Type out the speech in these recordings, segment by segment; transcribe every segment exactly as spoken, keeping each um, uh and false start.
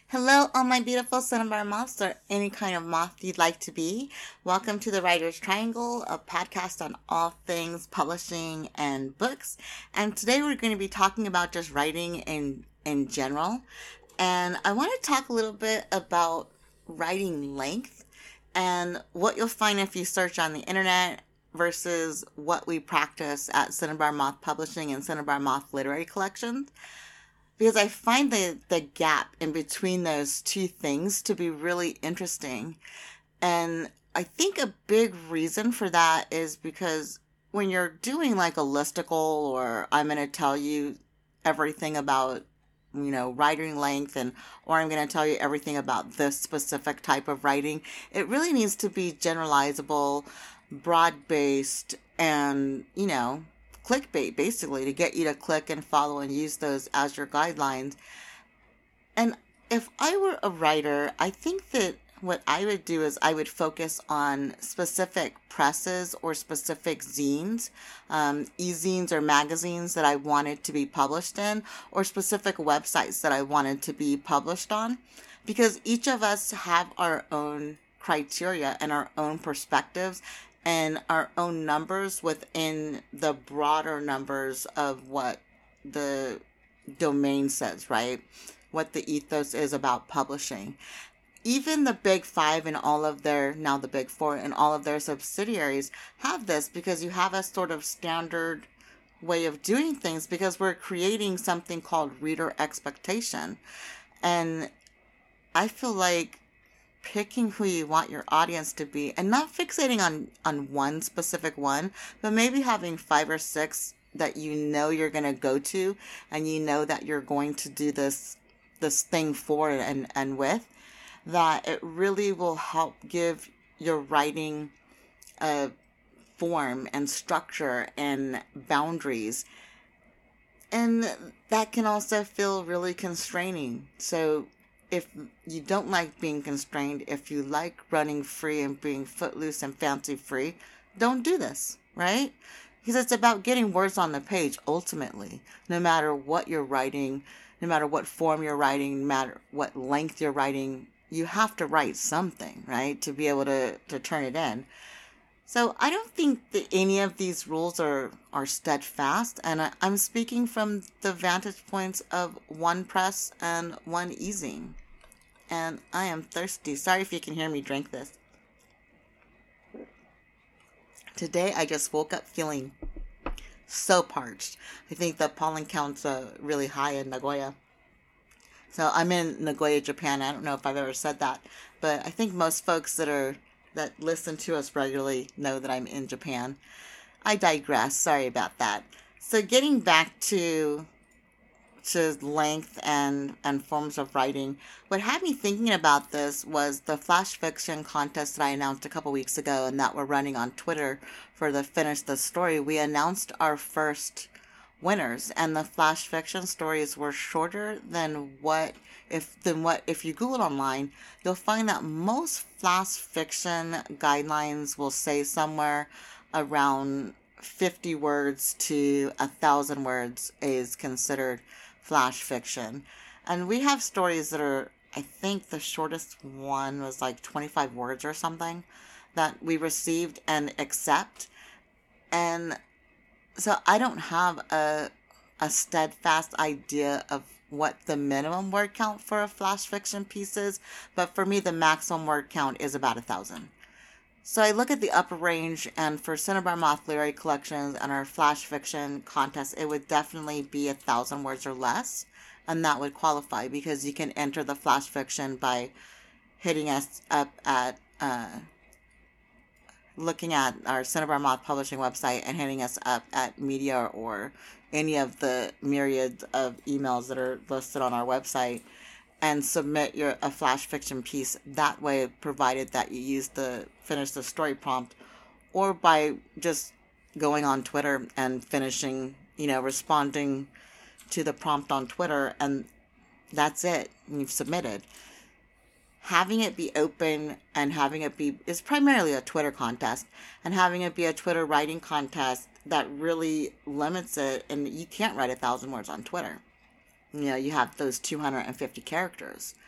Hello, all my beautiful cinnabar moths, or any kind of moth you'd like to be. Welcome to the Writer's Triangle, a podcast on all things publishing and books. And today we're going to be talking about just writing in, in general. And I want to talk a little bit about writing length and what you'll find if you search on the internet versus what we practice at Cinnabar Moth Publishing and Cinnabar Moth Literary Collections. Because I find the, the gap in between those two things to be really interesting. And I think a big reason for that is because when you're doing like a listicle, or I'm going to tell you everything about, you know, writing length, and or I'm going to tell you everything about this specific type of writing, it really needs to be generalizable, broad-based, and, you know, clickbait, basically, to get you to click and follow and use those as your guidelines. And if I were a writer, I think that what I would do is I would focus on specific presses or specific zines, um, e-zines or magazines that I wanted to be published in, or specific websites that I wanted to be published on, because each of us have our own criteria and our own perspectives and our own numbers within the broader numbers of what the domain says, right? What the ethos is about publishing. Even the big five and all of their, now the big four and all of their subsidiaries have this, because you have a sort of standard way of doing things, because we're creating something called reader expectation. And I feel like picking who you want your audience to be, and not fixating on, on one specific one, but maybe having five or six that you know you're going to go to, and you know that you're going to do this this thing for and, and with, that it really will help give your writing a form and structure and boundaries. And that can also feel really constraining. So if you don't like being constrained, if you like running free and being footloose and fancy free, don't do this, right? Because it's about getting words on the page ultimately, no matter what you're writing, no matter what form you're writing, no matter what length you're writing, you have to write something, right, to be able to, to turn it in. So I don't think that any of these rules are, are steadfast, and I, I'm speaking from the vantage points of one press and one e-zine. And I am thirsty. Sorry if you can hear me drink this. Today I just woke up feeling so parched. I think the pollen count's uh, really high in Nagoya. So I'm in Nagoya, Japan. I don't know if I've ever said that, but I think most folks that are that listen to us regularly know that I'm in Japan. I digress. Sorry about that. So getting back to to length and, and forms of writing, what had me thinking about this was the flash fiction contest that I announced a couple weeks ago and that we're running on Twitter for the Finish the Story. We announced our first winners, and the flash fiction stories were shorter than what if than what if you Google online, you'll find that most flash fiction guidelines will say somewhere around fifty words to a thousand words is considered flash fiction. And we have stories that are, I think the shortest one was like twenty-five words or something that we received and accept. And so I don't have a a steadfast idea of what the minimum word count for a flash fiction piece is, but for me the maximum word count is about a thousand. So I look at the upper range, and for Cinnabar Moth Literary Collections and our flash fiction contest, it would definitely be a thousand words or less, and that would qualify, because you can enter the flash fiction by hitting us up at uh, looking at our Cinnabar Moth Publishing website and hitting us up at media or any of the myriad of emails that are listed on our website, and submit your a flash fiction piece that way, provided that you use the Finish the Story prompt, or by just going on Twitter and finishing, you know, responding to the prompt on Twitter, and that's it. You've submitted. Having it be open and having it be is primarily a Twitter contest, and having it be a Twitter writing contest that really limits it, and you can't write a thousand words on Twitter. You know, you have those two hundred fifty characters.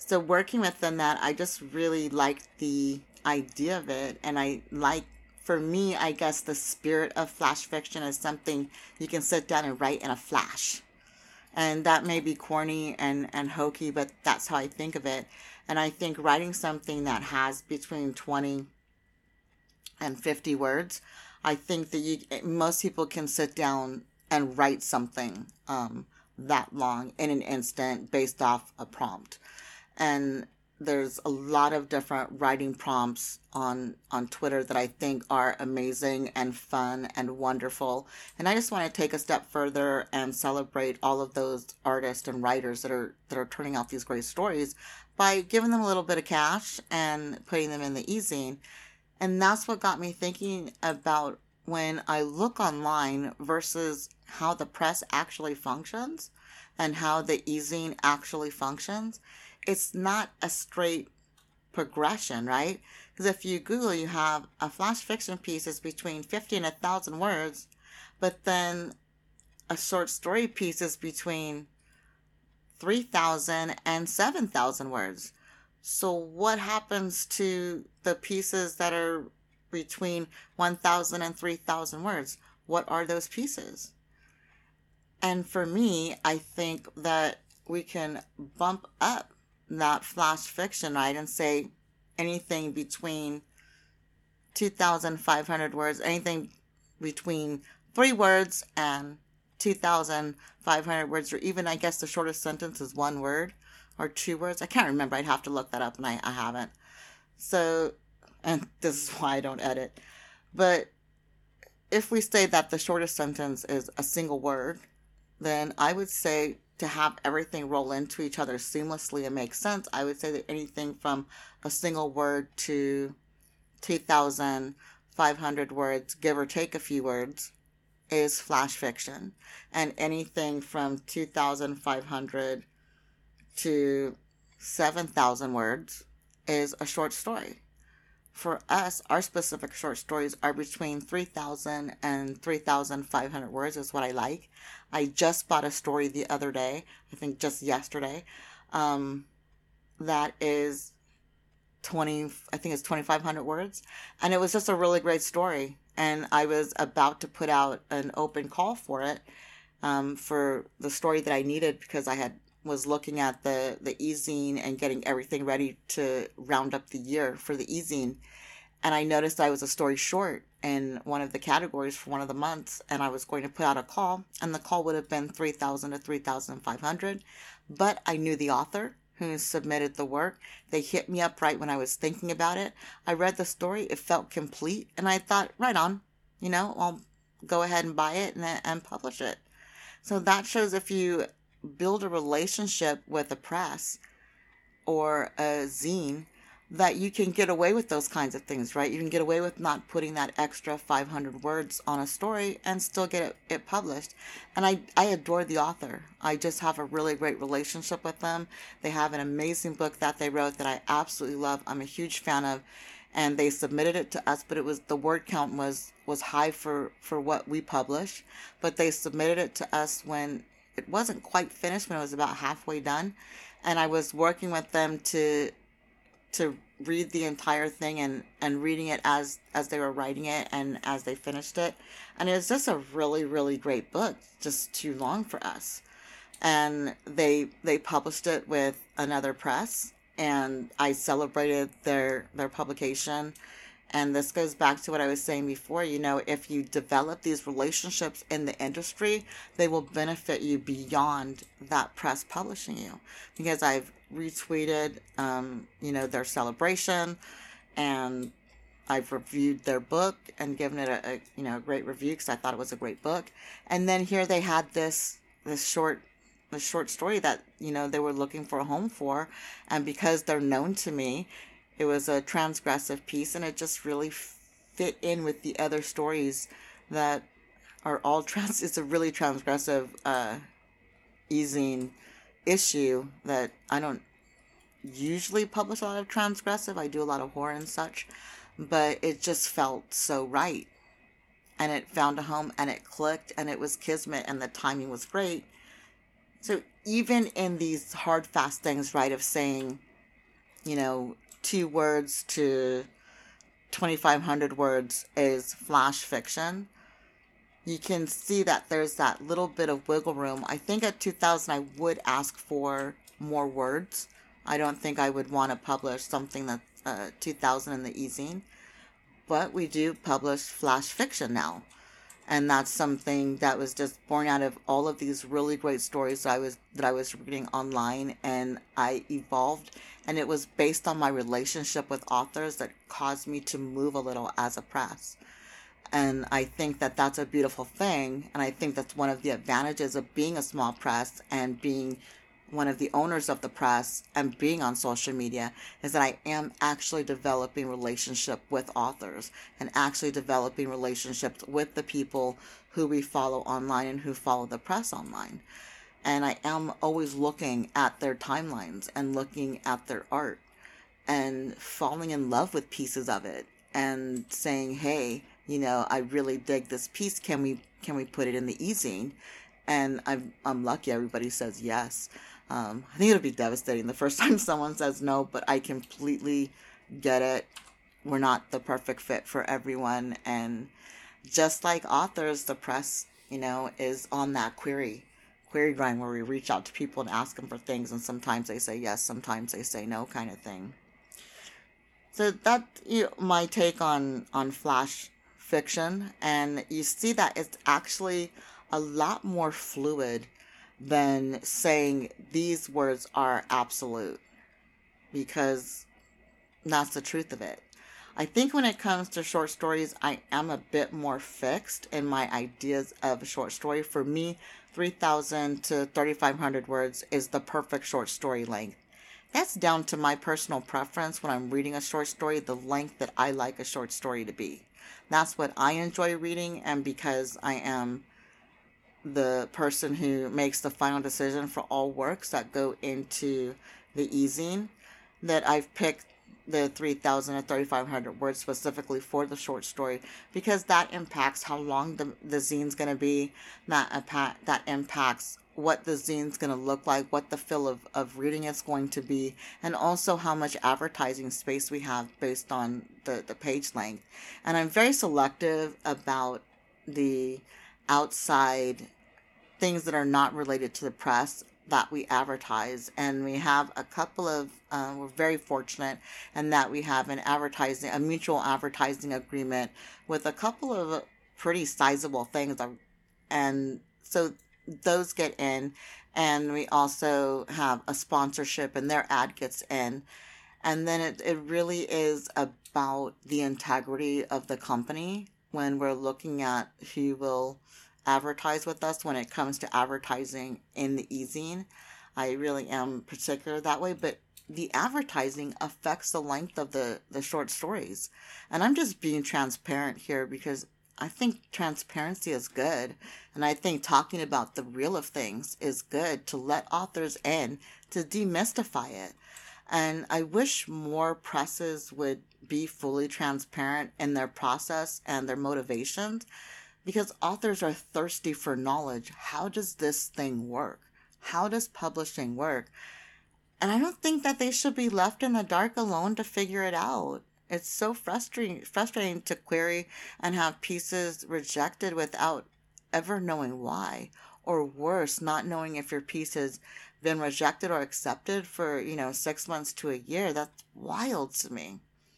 So working within that, I just really liked the idea of it. And I like, for me, I guess the spirit of flash fiction is something you can sit down and write in a flash. And that may be corny and, and hokey, but that's how I think of it. And I think writing something that has between twenty and fifty words, I think that you most people can sit down and write something um, that long in an instant based off a prompt. And there's a lot of different writing prompts on on Twitter that I think are amazing and fun and wonderful. And I just want to take a step further and celebrate all of those artists and writers that are that are turning out these great stories by giving them a little bit of cash and putting them in the e-zine. And that's what got me thinking about when I look online versus how the press actually functions and how the e-zine actually functions. It's not a straight progression, right? Because if you Google, you have a flash fiction piece is between fifty and one thousand words, but then a short story piece is between three thousand and seven thousand words. So what happens to the pieces that are between one thousand and three thousand words? What are those pieces? And for me, I think that we can bump up that flash fiction, right, and say anything between two thousand five hundred words, anything between three words and two thousand five hundred words, or even, I guess, the shortest sentence is one word or two words. I can't remember. I'd have to look that up, and I, I haven't. So, and this is why I don't edit. But if we say that the shortest sentence is a single word, then I would say to have everything roll into each other seamlessly and make sense, I would say that anything from a single word to two thousand five hundred words, give or take a few words, is flash fiction. And anything from two thousand five hundred to seven thousand words is a short story. For us, our specific short stories are between three thousand and three thousand five hundred words is what I like. I just bought a story the other day, I think just yesterday, um, that is twenty, I think it's twenty-five hundred words. And it was just a really great story. And I was about to put out an open call for it, um, for the story that I needed, because I had was looking at the, the e-zine and getting everything ready to round up the year for the e-zine. And I noticed I was a story short in one of the categories for one of the months, and I was going to put out a call, and the call would have been three thousand to three thousand five hundred. But I knew the author who submitted the work. They hit me up right when I was thinking about it. I read the story. It felt complete. And I thought, right on, you know, I'll go ahead and buy it and, and publish it. So that shows if you build a relationship with a press or a zine, that you can get away with those kinds of things, right? You can get away with not putting that extra five hundred words on a story and still get it, it published. And I, I adore the author. I just have a really great relationship with them. They have an amazing book that they wrote that I absolutely love. I'm a huge fan of. And they submitted it to us, but it was, the word count was, was high for, for what we publish. But they submitted it to us when it wasn't quite finished, when it was about halfway done. And I was working with them to to read the entire thing and, and reading it as, as they were writing it and as they finished it. And it was just a really, really great book, just too long for us. And they they published it with another press, and I celebrated their their publication. And this goes back to what I was saying before. You know, if you develop these relationships in the industry, they will benefit you beyond that press publishing you. Because I've retweeted, um, you know, their celebration, and I've reviewed their book and given it a, a you know, a great review because I thought it was a great book. And then here they had this this short this short story that, you know, they were looking for a home for, and because they're known to me, it was a transgressive piece, and it just really fit in with the other stories that are all trans. It's a really transgressive uh, e-zine issue that I don't usually publish a lot of transgressive. I do a lot of horror and such, but it just felt so right, and it found a home, and it clicked, and it was kismet, and the timing was great. So even in these hard, fast things, right, of saying you know, two words to twenty-five hundred words is flash fiction, you can see that there's that little bit of wiggle room. I think at two thousand I would ask for more words. I don't think I would want to publish something that's uh, two thousand in the e-zine. But we do publish flash fiction now. And that's something that was just born out of all of these really great stories that I was that I was reading online, and I evolved. And it was based on my relationship with authors that caused me to move a little as a press. And I think that that's a beautiful thing. And I think that's one of the advantages of being a small press and being one of the owners of the press and being on social media, is that I am actually developing relationship with authors and actually developing relationships with the people who we follow online and who follow the press online. And I am always looking at their timelines and looking at their art and falling in love with pieces of it and saying, hey, you know, I really dig this piece. Can we can we put it in the e-zine? And I'm I'm lucky everybody says yes. Um, I think it'll be devastating the first time someone says no, but I completely get it. We're not the perfect fit for everyone. And just like authors, the press, you know, is on that query, query grind where we reach out to people and ask them for things. And sometimes they say yes, sometimes they say no, kind of thing. So that's, you know, my take on, on flash fiction. And you see that it's actually a lot more fluid than saying these words are absolute, because that's the truth of it. I think when it comes to short stories, I am a bit more fixed in my ideas of a short story. For me, three thousand to thirty-five hundred words is the perfect short story length. That's down to my personal preference when I'm reading a short story, the length that I like a short story to be. That's what I enjoy reading, and because I am the person who makes the final decision for all works that go into the e-zine, that I've picked the three thousand or thirty-five hundred words specifically for the short story, because that impacts how long the, the zine's going to be, that, impact, that impacts what the zine's going to look like, what the feel of, of reading is going to be, and also how much advertising space we have based on the, the page length. And I'm very selective about the outside things that are not related to the press that we advertise. And we have a couple of, uh, we're very fortunate in that we have an advertising, a mutual advertising agreement with a couple of pretty sizable things. And so those get in, and we also have a sponsorship and their ad gets in. And then it, it really is about the integrity of the company when we're looking at who will advertise with us when it comes to advertising in the e-zine. I really am particular that way, but the advertising affects the length of the, the short stories. And I'm just being transparent here because I think transparency is good. And I think talking about the real of things is good to let authors in, to demystify it. And I wish more presses would be fully transparent in their process and their motivations, because authors are thirsty for knowledge. How does this thing work? How does publishing work? And I don't think that they should be left in the dark alone to figure it out. It's so frustrating, frustrating to query and have pieces rejected without ever knowing why. Or worse, not knowing if your piece has been rejected or accepted for, you know, six months to a year. That's wild to me.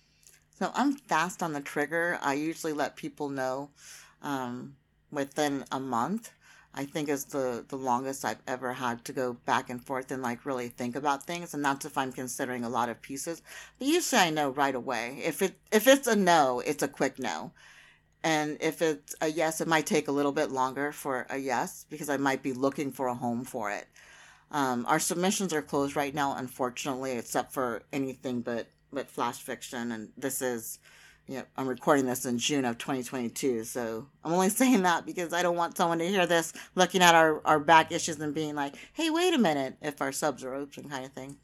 So I'm fast on the trigger. I usually let people know um, within a month. I think is the, the longest I've ever had to go back and forth and like really think about things. And that's if I'm considering a lot of pieces. But usually I know right away. If it if it's a no, it's a quick no. And if it's a yes, it might take a little bit longer for a yes, because I might be looking for a home for it. Um, our submissions are closed right now, unfortunately, except for anything but, but flash fiction. And this is, you know, I'm recording this in June of twenty twenty-two. So I'm only saying that because I don't want someone to hear this looking at our, our back issues and being like, hey, wait a minute, if our subs are open, kind of thing.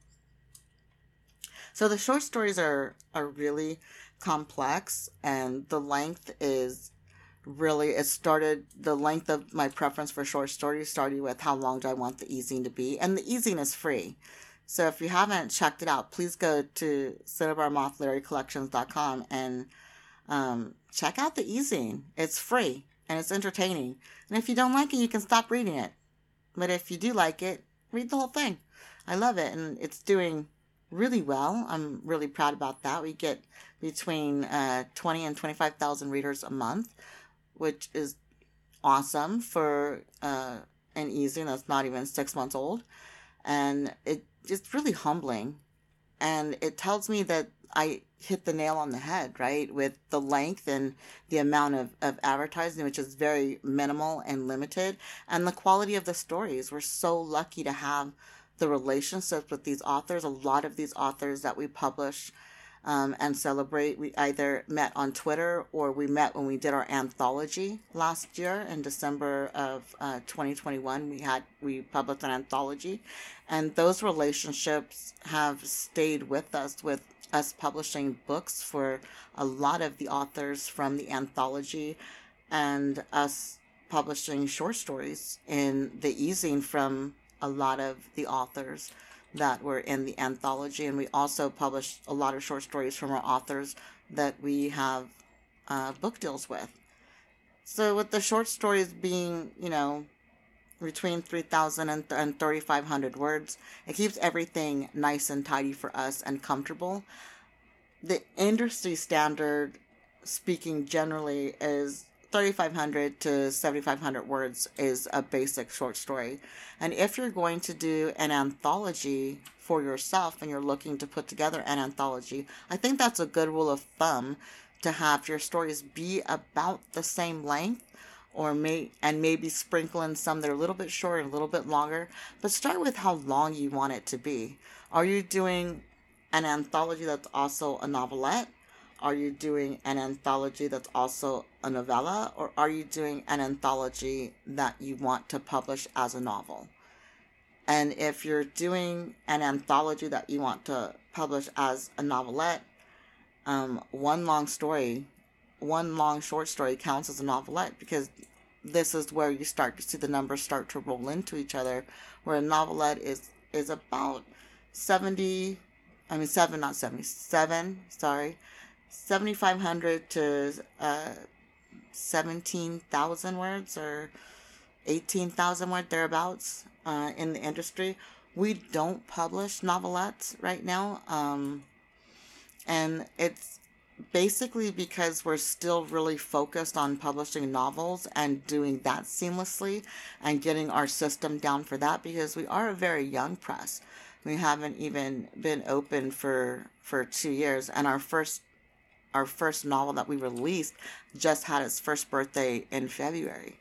So the short stories are, are really complex, and the length is really, it started, the length of my preference for short stories started with how long do I want the e-zine to be. And the e-zine is free. So if you haven't checked it out, please go to cinnabar moth literary collections dot com and um, check out the e-zine. It's free and it's entertaining. And if you don't like it, you can stop reading it. But if you do like it, read the whole thing. I love it, and it's doing really well. I'm really proud about that. We get between uh, twenty and twenty-five thousand readers a month, which is awesome for uh, an e-zine that's not even six months old. And it, it's really humbling. And it tells me that I hit the nail on the head, right? With the length and the amount of, of advertising, which is very minimal and limited. And the quality of the stories. We're so lucky to have the relationships with these authors. A lot of these authors that we publish um, and celebrate, we either met on Twitter or we met when we did our anthology last year in December of uh, twenty twenty-one. We had we published an anthology, and those relationships have stayed with us, with us publishing books for a lot of the authors from the anthology, and us publishing short stories in the e-zine from a lot of the authors that were in the anthology. And we also published a lot of short stories from our authors that we have uh, book deals with. So with the short stories being, you know, between three thousand and, th- and thirty-five hundred words, it keeps everything nice and tidy for us and comfortable. The industry standard, speaking generally, is thirty-five hundred to seventy-five hundred words is a basic short story. And if you're going to do an anthology for yourself and you're looking to put together an anthology, I think that's a good rule of thumb to have your stories be about the same length, or may and maybe sprinkle in some that are a little bit shorter and a little bit longer. But start with how long you want it to be. Are you doing an anthology that's also a novelette? Are you doing an anthology that's also a novella? Or are you doing an anthology that you want to publish as a novel? And if you're doing an anthology that you want to publish as a novelette, um, one long story, one long short story counts as a novelette, because this is where you start to see the numbers start to roll into each other, where a novelette is, is about seventy, I mean seven, not seventy, seven, sorry, seventy-five hundred to uh, seventeen thousand words, or eighteen thousand words, thereabouts, uh, in the industry. We don't publish novelettes right now, um, and it's basically because we're still really focused on publishing novels and doing that seamlessly and getting our system down for that, because we are a very young press. We haven't even been open for for two years, and our first our first novel that we released just had its first birthday in February.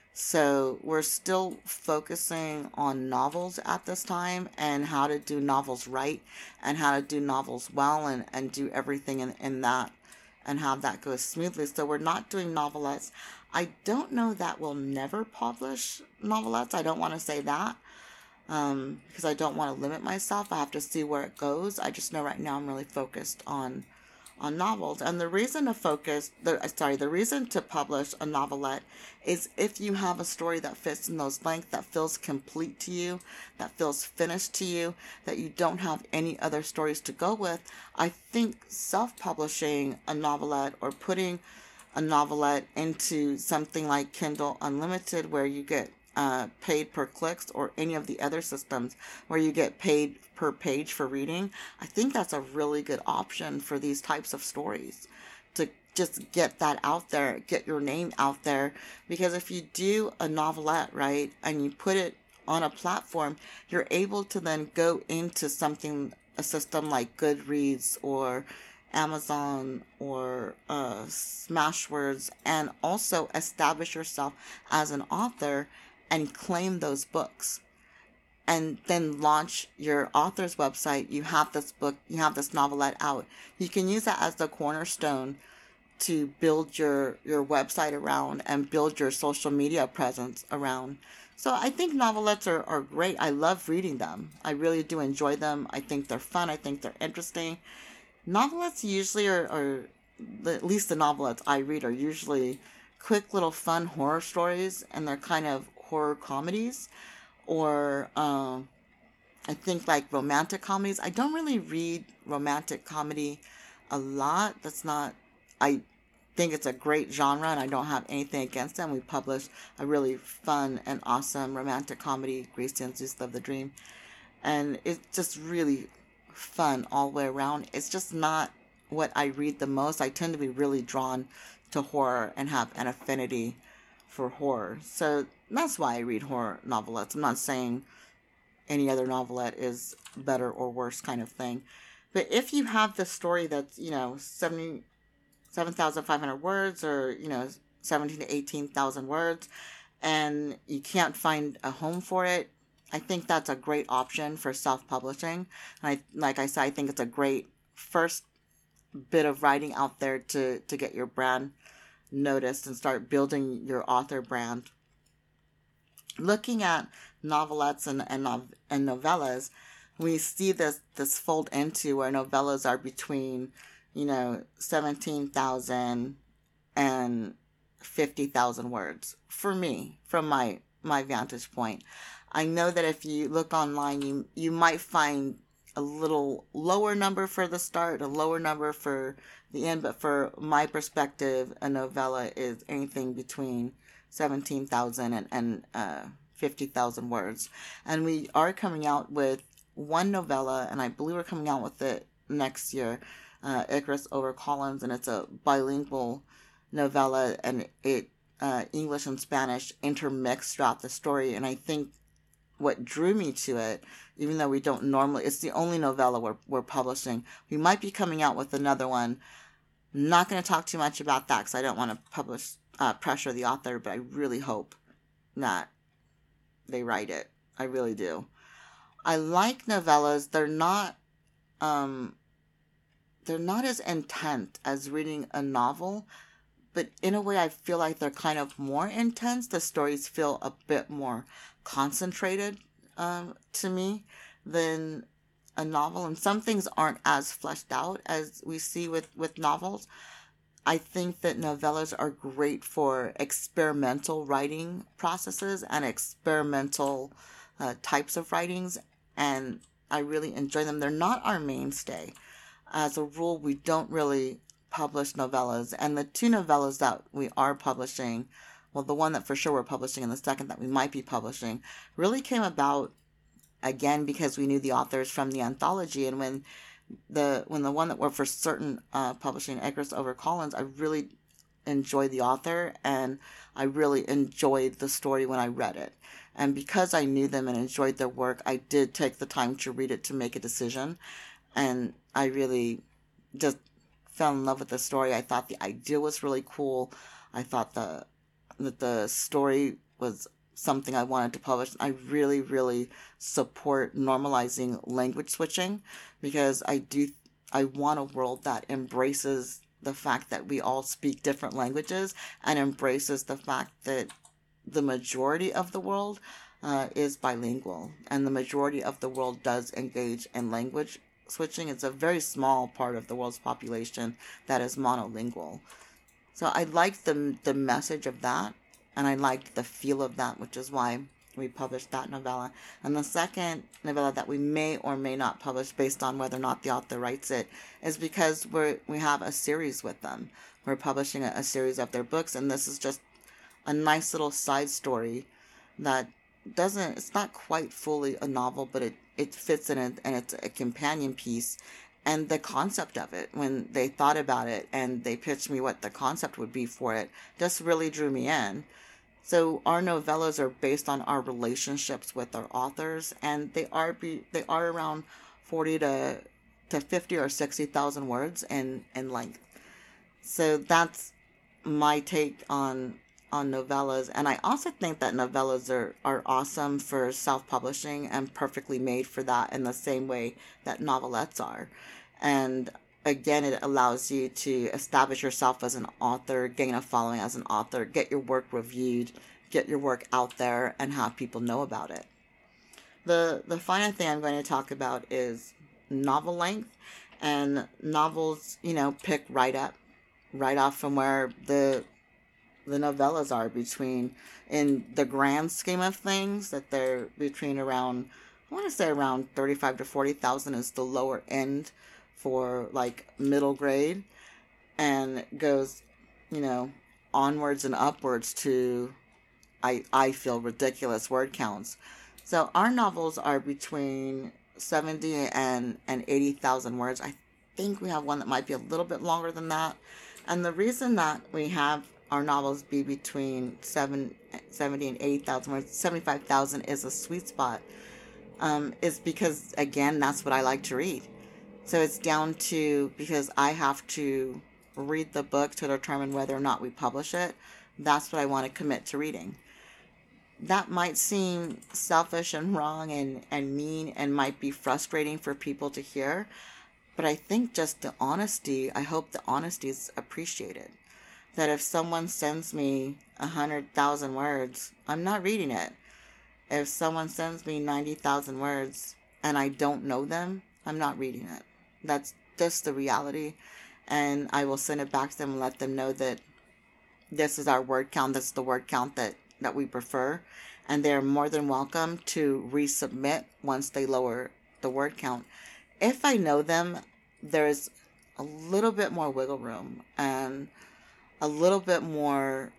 So we're still focusing on novels at this time, and how to do novels right, and how to do novels well, and, and do everything in, in that, and have that go smoothly. So we're not doing novelettes. I don't know that we'll never publish novelettes. I don't want to say that, um, because I don't want to limit myself. I have to see where it goes. I just know right now I'm really focused on on novels. And the reason to focus, the, sorry, the reason to publish a novelette is if you have a story that fits in those lengths, that feels complete to you, that feels finished to you, that you don't have any other stories to go with. I think self-publishing a novelette, or putting a novelette into something like Kindle Unlimited, where you get uh, paid per clicks, or any of the other systems where you get paid per page for reading, I think that's a really good option for these types of stories, to just get that out there, get your name out there. Because if you do a novelette, right, and you put it on a platform, you're able to then go into something, a system like Goodreads or Amazon or uh, Smashwords, and also establish yourself as an author and claim those books, and then launch your author's website. You have this book, you have this novelette out. You can use that as the cornerstone to build your, your website around, and build your social media presence around. So I think novelettes are, are great. I love reading them. I really do enjoy them. I think they're fun. I think they're interesting. Novelettes usually are, are, at least the novelettes I read, are usually quick little fun horror stories, and they're kind of horror comedies, or um, I think like romantic comedies, I don't really read romantic comedy a lot. That's not, I think it's a great genre and I don't have anything against them. We published a really fun and awesome romantic comedy, Grace Danzus Love the Dream. And it's just really fun all the way around. It's just not what I read the most. I tend to be really drawn to horror and have an affinity for horror. So that's why I read horror novelettes. I'm not saying any other novelette is better or worse kind of thing. But if you have the story that's, you know, seventy-seven thousand five hundred words or, you know, seventeen to eighteen thousand words and you can't find a home for it, I think that's a great option for self-publishing. I, like I said, I think it's a great first bit of writing out there to, to get your brand noticed and start building your author brand. Looking at novelettes and, and, and novellas, we see this, this fold into where novellas are between, you know, seventeen thousand and fifty thousand words. For me, from my, my vantage point. I know that if you look online, you you might find a little lower number for the start, a lower number for the end, but for my perspective, a novella is anything between seventeen thousand and, and uh, fifty thousand words. And we are coming out with one novella, and I believe we're coming out with it next year, uh, Icarus Over Collins, and it's a bilingual novella, and it uh, English and Spanish intermixed throughout the story, and I think what drew me to it, even though we don't normally, it's the only novella we're, we're publishing. We might be coming out with another one. I'm not going to talk too much about that because I don't want to publish, uh, pressure the author, but I really hope that they write it. I really do. I like novellas. They're not, um, they're not as intense as reading a novel, but in a way I feel like they're kind of more intense. The stories feel a bit more concentrated um, to me than a novel, and some things aren't as fleshed out as we see with, with novels. I think that novellas are great for experimental writing processes and experimental uh, types of writings, and I really enjoy them. They're not our mainstay. As a rule, we don't really publish novellas, and the two novellas that we are publishing, well, the one that for sure we're publishing and the second that we might be publishing, really came about, again, because we knew the authors from the anthology. And when the when the one that we're for certain uh, publishing, Icarus Over Collins, I really enjoyed the author, and I really enjoyed the story when I read it. And because I knew them and enjoyed their work, I did take the time to read it to make a decision. And I really just fell in love with the story. I thought the idea was really cool. I thought the that the story was something I wanted to publish. I really, really support normalizing language switching, because I do, I want a world that embraces the fact that we all speak different languages and embraces the fact that the majority of the world uh, is bilingual, and the majority of the world does engage in language switching. It's a very small part of the world's population that is monolingual. So I liked the the message of that, and I liked the feel of that, which is why we published that novella. And the second novella that we may or may not publish, based on whether or not the author writes it, is because we're we have a series with them. We're publishing a, a series of their books, and this is just a nice little side story that doesn't, it's not quite fully a novel, but it, it fits in it, and it's a companion piece. And the concept of it, when they thought about it and they pitched me what the concept would be for it, just really drew me in. So our novellas are based on our relationships with our authors, and they are be they are around forty to to fifty or sixty thousand words in, in length. So that's my take on on novellas. And I also think that novellas are, are awesome for self-publishing and perfectly made for that, in the same way that novelettes are. And again, it allows you to establish yourself as an author, gain a following as an author, get your work reviewed, get your work out there, and have people know about it. The the final thing I'm going to talk about is novel length. And novels, you know, pick right up, right off from where the the novellas are, between, in the grand scheme of things, that they're between around I want to say around thirty-five to forty thousand is the lower end for like middle grade, and goes, you know, onwards and upwards to, I, I feel, ridiculous word counts. So our novels are between seventy and, and eighty thousand words. I think we have one that might be a little bit longer than that. And the reason that we have our novels be between seven, seventy and eighty thousand words, seventy-five thousand is a sweet spot, um, is because, again, that's what I like to read. So it's down to, because I have to read the book to determine whether or not we publish it. That's what I want to commit to reading. That might seem selfish and wrong and, and mean and might be frustrating for people to hear. But I think just the honesty, I hope the honesty is appreciated. That if someone sends me one hundred thousand words, I'm not reading it. If someone sends me ninety thousand words and I don't know them, I'm not reading it. That's just the reality. And I will send it back to them and let them know that this is our word count. This is the word count that, that we prefer. And they're more than welcome to resubmit once they lower the word count. If I know them, there's a little bit more wiggle room and a little bit more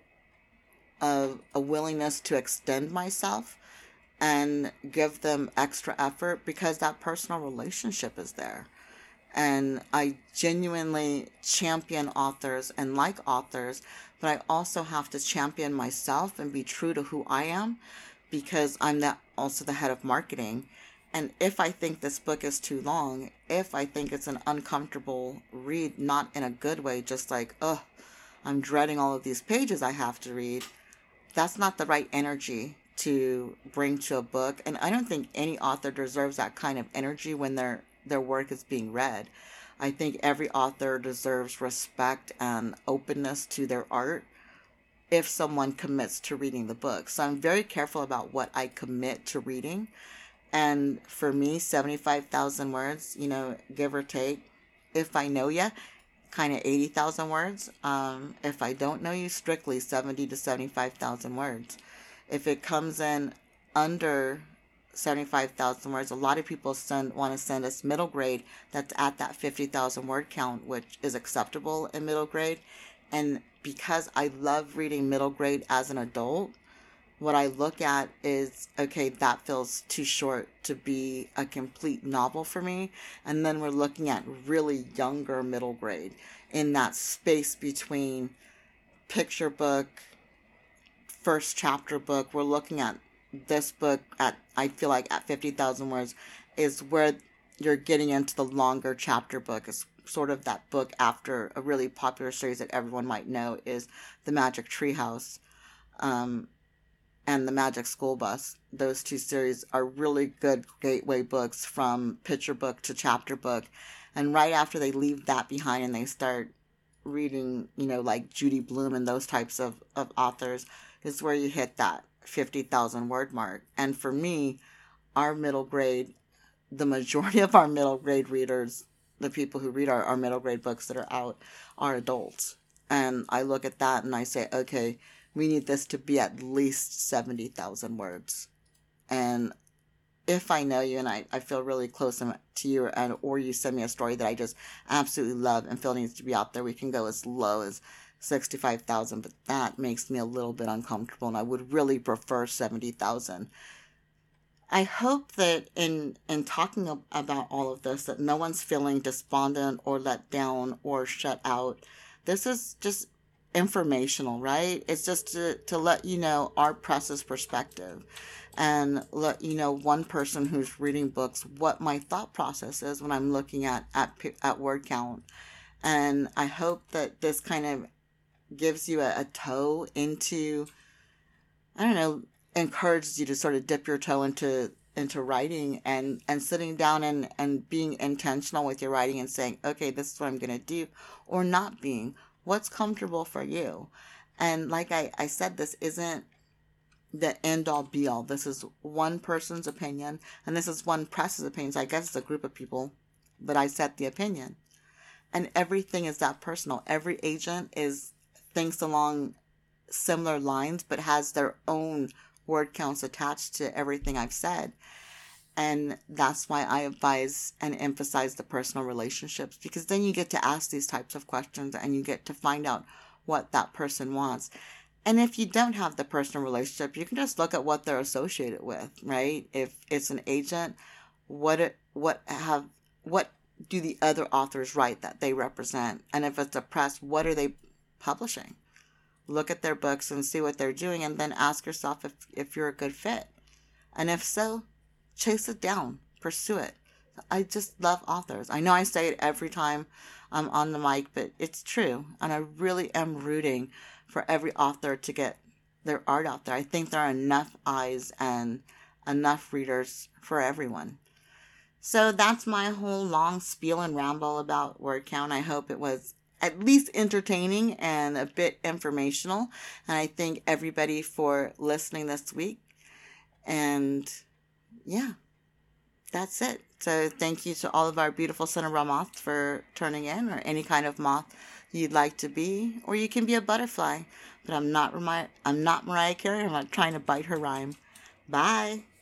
of a willingness to extend myself and give them extra effort, because that personal relationship is there. And I genuinely champion authors and like authors, but I also have to champion myself and be true to who I am, because I'm that also the head of marketing. And if I think this book is too long, if I think it's an uncomfortable read, not in a good way, just like, ugh, I'm dreading all of these pages I have to read, that's not the right energy to bring to a book. And I don't think any author deserves that kind of energy when their their work is being read. I think every author deserves respect and openness to their art if someone commits to reading the book. So I'm very careful about what I commit to reading. And for me, seventy-five thousand words, you know, give or take, if I know you, kind of eighty thousand words. Um, if I don't know you, strictly seventy to seventy-five thousand words. If it comes in under seventy-five thousand words, a lot of people send want to send us middle grade that's at that fifty thousand word count, which is acceptable in middle grade. And because I love reading middle grade as an adult, what I look at is, okay, that feels too short to be a complete novel for me. And then we're looking at really younger middle grade in that space between picture book, first chapter book. We're looking at this book at, I feel like at fifty thousand words is where you're getting into the longer chapter book. It's sort of that book after a really popular series that everyone might know is The Magic Treehouse. Um, and The Magic School Bus. Those two series are really good gateway books from picture book to chapter book. And right after they leave that behind and they start reading, you know, like Judy Blume and those types of, of authors, is where you hit that fifty thousand word mark. And for me, our middle grade, the majority of our middle grade readers, the people who read our, our middle grade books that are out, are adults. And I look at that and I say, okay, we need this to be at least seventy thousand words. And if I know you and I, I feel really close to you, and or you send me a story that I just absolutely love and feel needs to be out there, we can go as low as sixty-five thousand. But that makes me a little bit uncomfortable, and I would really prefer seventy thousand. I hope that in, in talking about all of this, that no one's feeling despondent or let down or shut out. This is just informational, right? It's just to, to let you know our press's perspective and let you know, one person who's reading books, what my thought process is when I'm looking at, at, at word count. And I hope that this kind of gives you a, a toe into, I don't know, encourages you to sort of dip your toe into into writing and, and sitting down and, and being intentional with your writing and saying, okay, this is what I'm going to do, or not being. What's comfortable for you? And like I, I said, this isn't the end-all be-all. This is one person's opinion, and this is one press's opinion. So I guess it's a group of people, but I set the opinion. And everything is that personal. Every agent is thinks along similar lines, but has their own word counts attached to everything I've said. And that's why I advise and emphasize the personal relationships, because then you get to ask these types of questions and you get to find out what that person wants. And if you don't have the personal relationship, you can just look at what they're associated with, right? If it's an agent, what it, what have what do the other authors write that they represent? And if it's a press, what are they publishing? Look at their books and see what they're doing, and then ask yourself if, if you're a good fit. And if so, chase it down, pursue it. I just love authors. I know I say it every time I'm on the mic, but it's true. And I really am rooting for every author to get their art out there. I think there are enough eyes and enough readers for everyone. So that's my whole long spiel and ramble about word count. I hope it was at least entertaining and a bit informational. And I thank everybody for listening this week. And yeah, that's it. So thank you to all of our beautiful Cinnabar moths for turning in, or any kind of moth you'd like to be, or you can be a butterfly. But I'm not Mariah, I'm not Mariah Carey. I'm not trying to bite her rhyme. Bye.